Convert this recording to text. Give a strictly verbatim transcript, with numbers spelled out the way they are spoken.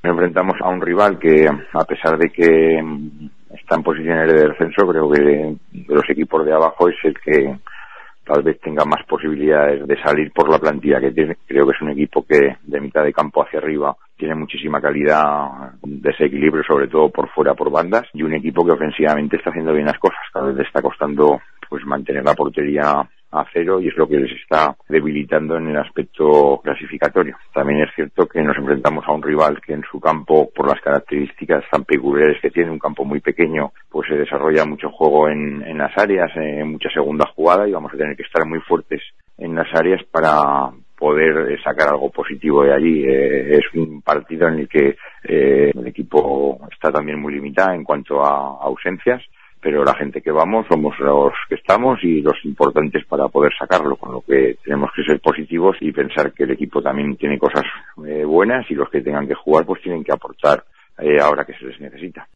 Nos enfrentamos a un rival que, a pesar de que está en posiciones de descenso, creo que de los equipos de abajo es el que tal vez tenga más posibilidades de salir por la plantilla que tiene. Creo que es un equipo que de mitad de campo hacia arriba tiene muchísima calidad, desequilibrio sobre todo por fuera, por bandas, y un equipo que ofensivamente está haciendo bien las cosas. Cada vez le está costando pues mantener la portería a cero y es lo que les está debilitando en el aspecto clasificatorio. También es cierto que nos enfrentamos a un rival que en su campo, por las características tan peculiares que tiene, un campo muy pequeño, pues se desarrolla mucho juego en, en las áreas, en mucha segunda jugada, y vamos a tener que estar muy fuertes en las áreas para poder sacar algo positivo de allí. Eh, es un partido en el que eh, el equipo está también muy limitado en cuanto a ausencias, pero la gente que vamos somos los que estamos y los importantes para poder sacarlo, con lo que tenemos que ser positivos y pensar que el equipo también tiene cosas eh, buenas, y los que tengan que jugar pues tienen que aportar eh, ahora que se les necesita.